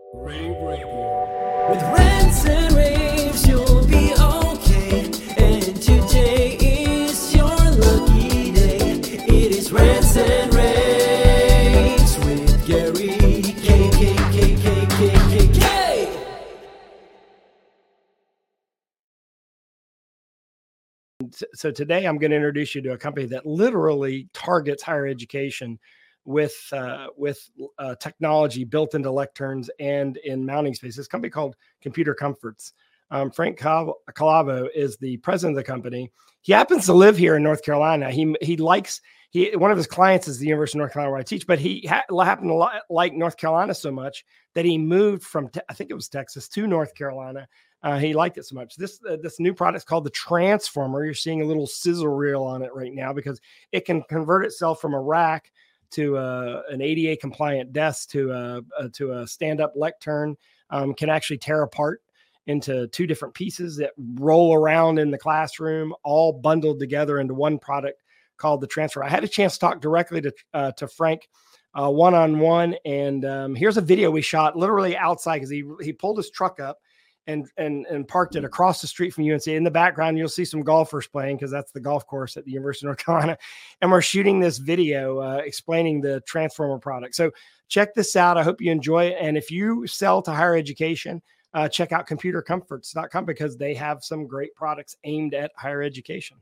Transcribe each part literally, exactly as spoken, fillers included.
Rave Radio. With rants and raves, you'll be okay. And today is your lucky day. It is rants and raves with Gary K K K K K K K. So today I'm going to introduce you to a company that literally targets higher education with uh, with uh, technology built into lecterns and in mounting space. This company called Computer Comforts. Um, Frank Cal- Calavo is the president of the company. He happens to live here in North Carolina. He he likes he one of his clients is the University of North Carolina where I teach, but he ha- happened to li- like North Carolina so much that he moved from te- I think it was Texas to North Carolina. Uh, he liked it so much. This uh, this new product is called the Transformer. You're seeing a little sizzle reel on it right now because it can convert itself from a rack to uh, an A D A compliant desk to a, a to a stand up lectern. Um, can actually tear apart into two different pieces that roll around in the classroom, all bundled together into one product called the Transfer. I had a chance to talk directly to uh, to Frank uh, one on one, and um, here's a video we shot literally outside because he he pulled his truck up and and and parked it across the street from U N C. In the background, you'll see some golfers playing because that's the golf course at the University of North Carolina. And we're shooting this video uh, explaining the Transformer product. So check this out. I hope you enjoy it. And if you sell to higher education, uh, check out computer comforts dot com because they have some great products aimed at higher education.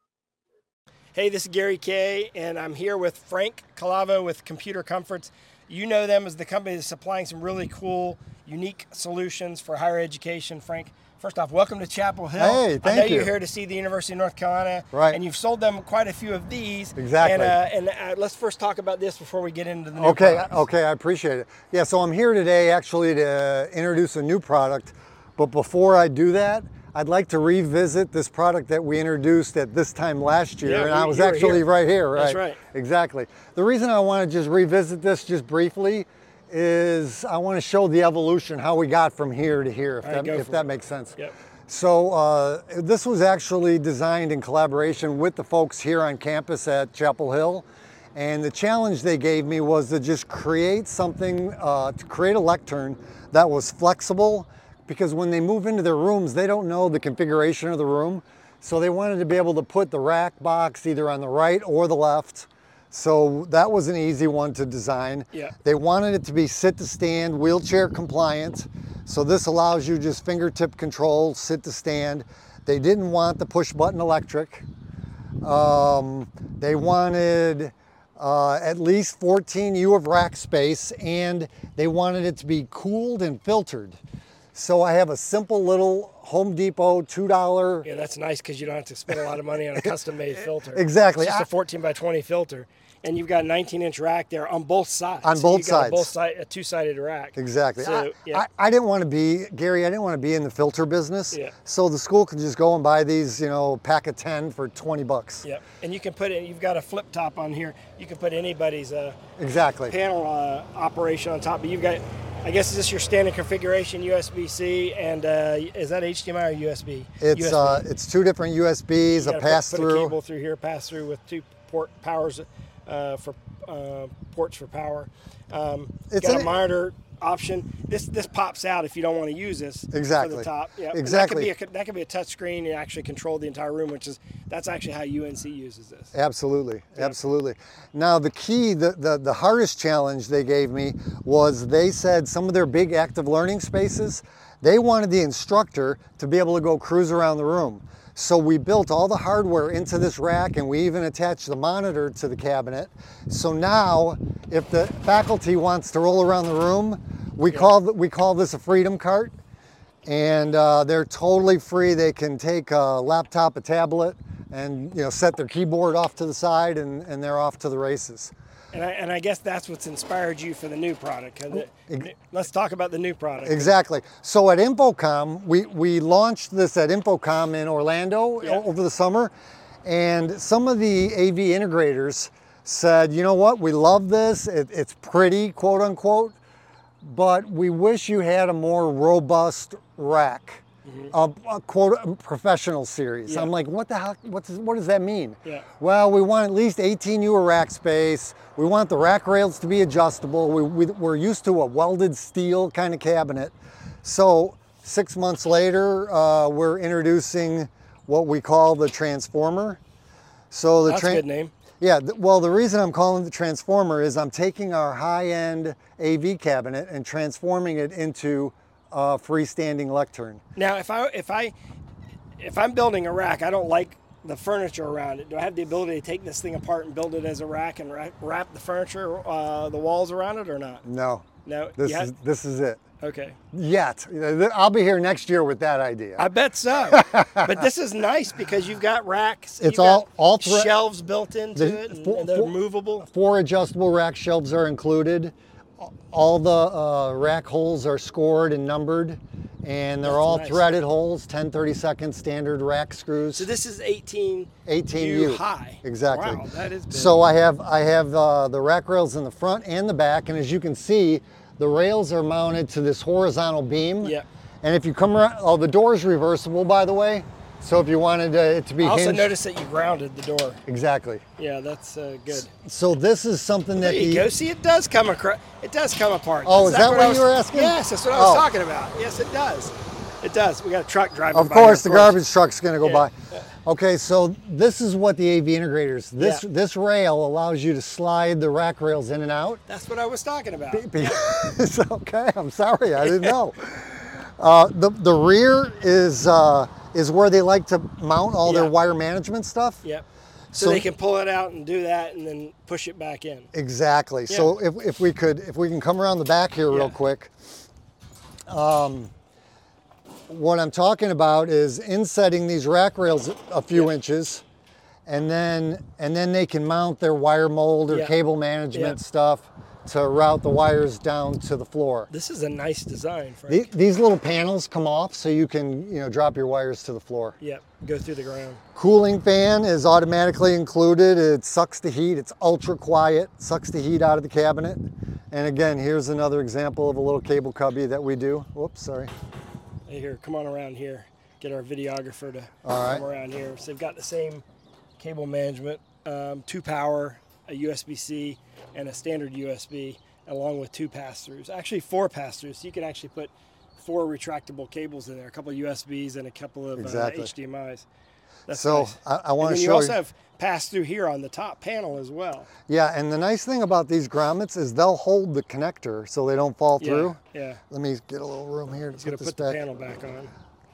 Hey, this is Gary Kay, and I'm here with Frank Calavo with Computer Comforts. You know them as the company that's supplying some really cool, unique solutions for higher education. Frank, first off, welcome to Chapel Hill. Hey, thank I know you. you're here to see the University of North Carolina, right? And you've sold them quite a few of these. Exactly. And, uh, and uh, let's first talk about this before we get into the new Okay, products. okay, I appreciate it. Yeah, so I'm here today actually to introduce a new product, but before I do that, I'd like to revisit this product that we introduced at this time last year, Yeah, and we, I was you were actually here. right here, right? That's right. Exactly. The reason I want to just revisit this just briefly is I want to show the evolution, how we got from here to here, if, All right, that, if for that it. makes sense. Yep. So uh, this was actually designed in collaboration with the folks here on campus at Chapel Hill. And the challenge they gave me was to just create something, uh, to create a lectern that was flexible, because when they move into their rooms, they don't know the configuration of the room. So they wanted to be able to put the rack box either on the right or the left. So that was an easy one to design. Yeah. They wanted it to be sit to stand, wheelchair compliant. So this allows you just fingertip control, sit to stand. They didn't want the push button electric. Um, they wanted uh, at least fourteen U of rack space, and they wanted it to be cooled and filtered. So I have a simple little Home Depot two dollar. Yeah, that's nice because you don't have to spend a lot of money on a custom-made filter. Exactly. It's just I, a fourteen by twenty filter. And you've got a nineteen inch rack there on both sides. On so both you've got sides. A, both side, a two-sided rack. Exactly. So, I, yeah. I, I didn't want to be, Gary, I didn't want to be in the filter business. Yeah. So the school could just go and buy these, you know, pack of ten for twenty bucks. Yep. And you can put it, you've got a flip top on here. You can put anybody's uh, Exactly. panel uh, operation on top. But you've got, I guess, is this your standard configuration, U S B C, and uh, is that H D M I or U S B? It's U S B. uh, it's two different U S Bs, You a gotta pass put, put a through. cable through here, pass through with two port powers uh, for uh, ports for power. Um, It's got a an- monitor option. This this pops out if you don't want to use this. Exactly. For the top. Yeah. Exactly. That could be a, that could be a touch screen and actually control the entire room, which is that's actually how U N C uses this. Absolutely, absolutely. Now the key, the, the, the hardest challenge they gave me was they said some of their big active learning spaces, they wanted the instructor to be able to go cruise around the room. So we built all the hardware into this rack, and we even attached the monitor to the cabinet. So now if the faculty wants to roll around the room, we, yeah. call, we call this a freedom cart. And uh, they're totally free. They can take a laptop, a tablet, and you know set their keyboard off to the side, and, and they're off to the races. And I, and I guess that's what's inspired you for the new product. The, let's talk about the new product. Exactly. So at InfoComm, we, we launched this at InfoComm in Orlando yeah. over the summer, and some of the A V integrators said, you know what, we love this, it, it's pretty, quote unquote, but we wish you had a more robust rack. a, a quote a professional series. Yeah. I'm like, what the hell? What does, what does that mean? Yeah. Well, we want at least eighteen U of rack space. We want the rack rails to be adjustable. We, we, we're used to a welded steel kind of cabinet. So six months later, uh, we're introducing what we call the transformer. So the That's a good name. Yeah, th- well, the reason I'm calling it the transformer is I'm taking our high-end A V cabinet and transforming it into a freestanding lectern. Now, if I if I if I'm building a rack, I don't like the furniture around it. Do I have the ability to take this thing apart and build it as a rack and wrap, wrap the furniture, uh, the walls around it, or not? No, No. this you have- is this is it. okay. Yet, I'll be here next year with that idea. I bet so. But this is nice because you've got racks. It's you've all- got all thre- shelves built into The- it, and, four- and they're four- movable. Four adjustable rack shelves are included. All the uh, rack holes are scored and numbered, and they're That's all nice. threaded holes, ten thirty-second standard rack screws. So this is eighteen, eighteen U U high. Exactly. Wow, that is big. So I have I have uh, the rack rails in the front and the back, and as you can see, the rails are mounted to this horizontal beam. Yeah. And if you come around, oh, the door is reversible, by the way. So if you wanted uh, it to be I also hinged, noticed that you grounded the door. exactly. Yeah, that's uh, good. So this is something that There you the go. See, it does come across. It does come apart. Oh, That's is that exactly what I you was- were asking? Yes, that's what I was Oh. talking about. Yes, it does. It does. We got a truck driving Of by here, course, the garbage truck's going to go Yeah. by. Okay, so this is what the A V integrators. This Yeah. this rail allows you to slide the rack rails in and out. That's what I was talking about. Be- It's okay. I'm sorry. I didn't know. Uh, the the rear is uh, is where they like to mount all Yeah. their wire management stuff. Yep. So, So- they can pull it out and do that, and then push it back in. Exactly. So if, if we could if we can come around the back here real Yeah. quick. Um, what I'm talking about is insetting these rack rails a few Yeah. inches, and then and then they can mount their wire mold or Yeah. cable management Yeah. stuff to route the wires down to the floor. This is a nice design, The- Frank. These little panels come off so you can you know drop your wires to the floor. Yep. Go through the ground. Cooling fan is automatically included. It sucks the heat. It's ultra quiet, sucks the heat out of the cabinet. And again, here's another example of a little cable cubby that we do. Whoops, sorry. Hey, here, come on around here. Get our videographer to All right. come around here. So they've got the same cable management, um, two power, a U S B C, and a standard U S B, along with two pass-throughs. Actually, four pass-throughs. So you can actually put four retractable cables in there, a couple of U S Bs and a couple of Exactly. uh, H D M Is. That's So nice. I, I And want then to you show also you. have pass-through here on the top panel as well. Yeah, and the nice thing about these grommets is they'll hold the connector so they don't fall through. Yeah. Yeah. Let me get a little room here to It's gonna put this put the back. panel back on.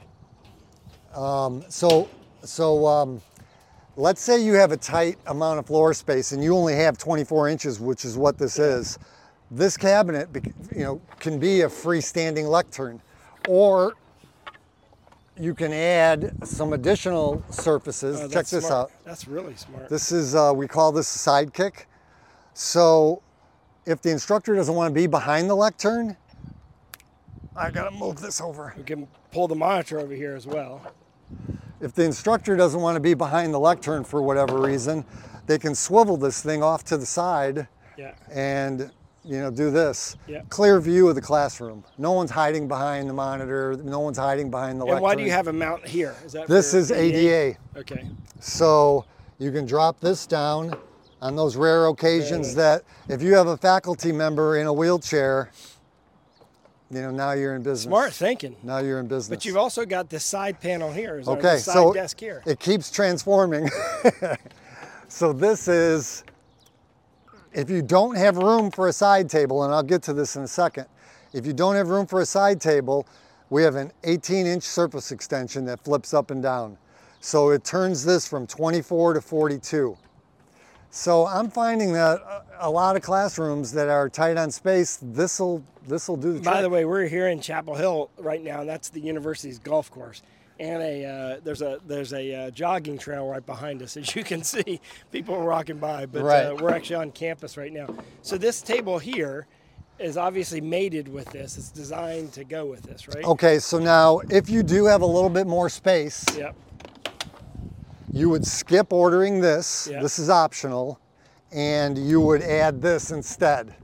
So, so um, let's say you have a tight amount of floor space and you only have twenty-four inches, which is what this is. This cabinet, bec- you know, can be a freestanding lectern, or you can add some additional surfaces. Oh, Check that's this smart. out. That's really smart. This is, uh, we call this a sidekick. So if the instructor doesn't want to be behind the lectern, I gotta move this over. We can pull the monitor over here as well. If the instructor doesn't want to be behind the lectern for whatever reason, they can swivel this thing off to the side Yeah. and you know do this. Yeah. Clear view of the classroom. No one's hiding behind the monitor. No one's hiding behind the And lectern. why do you have a mount here? Is that This for is A D A. Okay. So you can drop this down on those rare occasions Okay. that if you have a faculty member in a wheelchair, you know, now you're in business. Smart thinking. Now you're in business. But you've also got this side panel here. Is there Okay, a side so desk here? it keeps transforming. So this is, if you don't have room for a side table, and I'll get to this in a second, if you don't have room for a side table, we have an eighteen inch surface extension that flips up and down. So it turns this from twenty-four to forty-two. So I'm finding that a- a lot of classrooms that are tight on space, this'll this'll do the trick. By the way, we're here in Chapel Hill right now, and that's the university's golf course. And a uh, there's a there's a uh, jogging trail right behind us, as you can see. People are walking by, but uh, Right. we're actually on campus right now. So this table here is obviously mated with this. It's designed to go with this, right? Okay, so now if you do have a little bit more space, Yep. you would skip ordering this. Yeah. This is optional, and you would add this instead.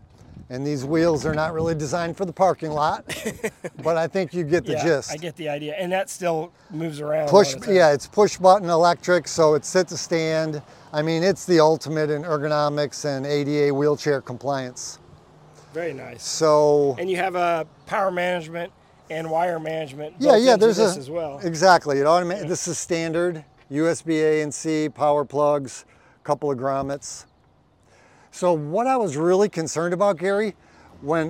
And these wheels are not really designed for the parking lot, but I think you get the yeah, gist. I get the idea. And that still moves around. Push, all the time. yeah, it's push button electric, so it sits a stand. I mean, it's the ultimate in ergonomics and A D A wheelchair compliance. Very nice. So, And you have a power management and wire management yeah, built yeah, into there's this a, as well. exactly. It automa- This is standard, U S B A and C, power plugs, couple of grommets. So what I was really concerned about, Gary, when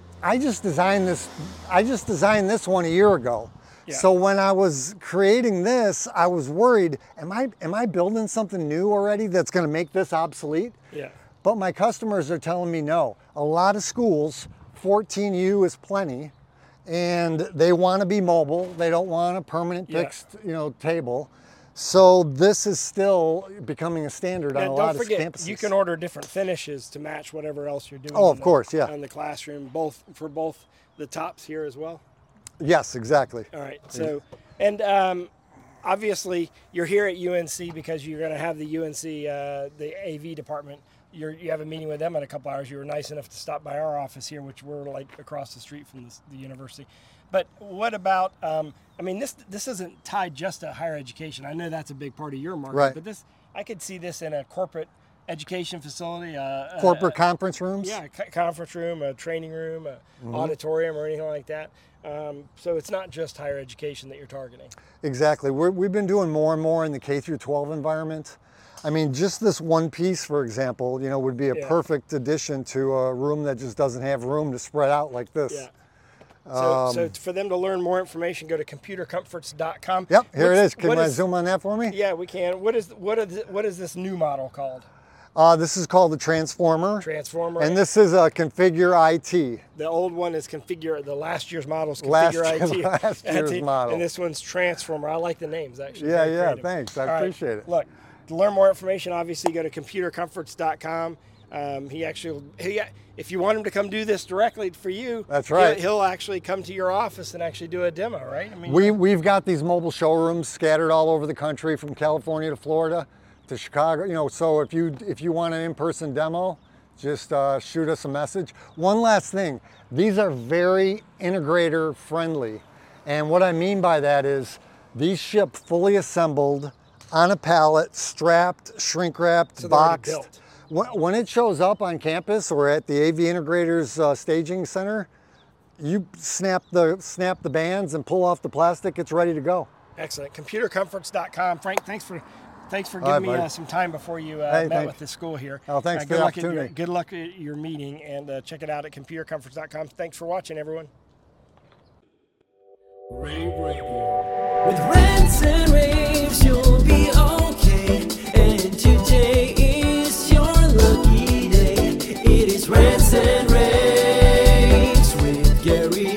I just designed this, I just designed this one a year ago. Yeah. So when I was creating this, I was worried, am I, am I building something new already that's gonna make this obsolete? Yeah. But my customers are telling me no. A lot of schools, fourteen U is plenty, and they wanna be mobile. They don't want a permanent Yeah. fixed, you know, table. So this is still becoming a standard Now, on a don't lot forget, of campuses. you can order different finishes to match whatever else you're doing. Oh, in of the- course, yeah. On the classroom, both for both the tops here as well. Yes, exactly. All right. So, and um, obviously, you're here at U N C because you're going to have the U N C, uh, the A V department. You're, you have a meeting with them in a couple hours. You were nice enough to stop by our office here, which we're like across the street from the, the university. But what about? Um, I mean, this this isn't tied just to higher education. I know that's a big part of your market, Right. but this I could see this in a corporate education facility, uh, Corporate uh, conference rooms? yeah, a co- conference room, a training room, a Mm-hmm. auditorium, or anything like that. Um, so it's not just higher education that you're targeting. Exactly. We're, we've been doing more and more in the K through twelve environment. I mean, just this one piece, for example, you know, would be a Yeah. perfect addition to a room that just doesn't have room to spread out like this. Yeah. So, Um, so for them to learn more information, go to computer comforts dot com. Yep, here What's- it is. Can what I is- zoom on that for me? Yeah, we can. What is what is what is this new model called? Uh, this is called the Transformer. Transformer. And this is a Configure I T. the old one is configure. The last year's model is Last configure I T. year- last year's I T, model. And this one's Transformer. I like the names actually. Yeah, Very yeah, creative. thanks. I All right, appreciate it. Look, to learn more information, obviously go to computer comforts dot com. Um, he actually, he, if you want him to come do this directly for you, That's right. He'll, he'll actually come to your office and actually do a demo, right? I mean, We, we've got these mobile showrooms scattered all over the country, from California to Florida to Chicago. You know, so if you if you want an in-person demo, just uh, shoot us a message. One last thing, these are very integrator friendly. And what I mean by that is these ship fully assembled on a pallet, strapped, shrink wrapped, So they're already boxed. built. When, when it shows up on campus or at the A V Integrators uh, staging center, you snap the snap the bands and pull off the plastic. It's ready to go. Excellent. computer comforts dot com. Frank, thanks for thanks for All giving right, me buddy. uh, some time before you uh, Hey, met thanks. with the school here. Oh, thanks Uh, for good the luck at your, opportunity. good luck at your meeting, and uh, check it out at computer comforts dot com. Thanks for watching, everyone. Rave Radio. With rants and raves, you'll be okay. And today is your lucky day. It is Rants and Raves with Gary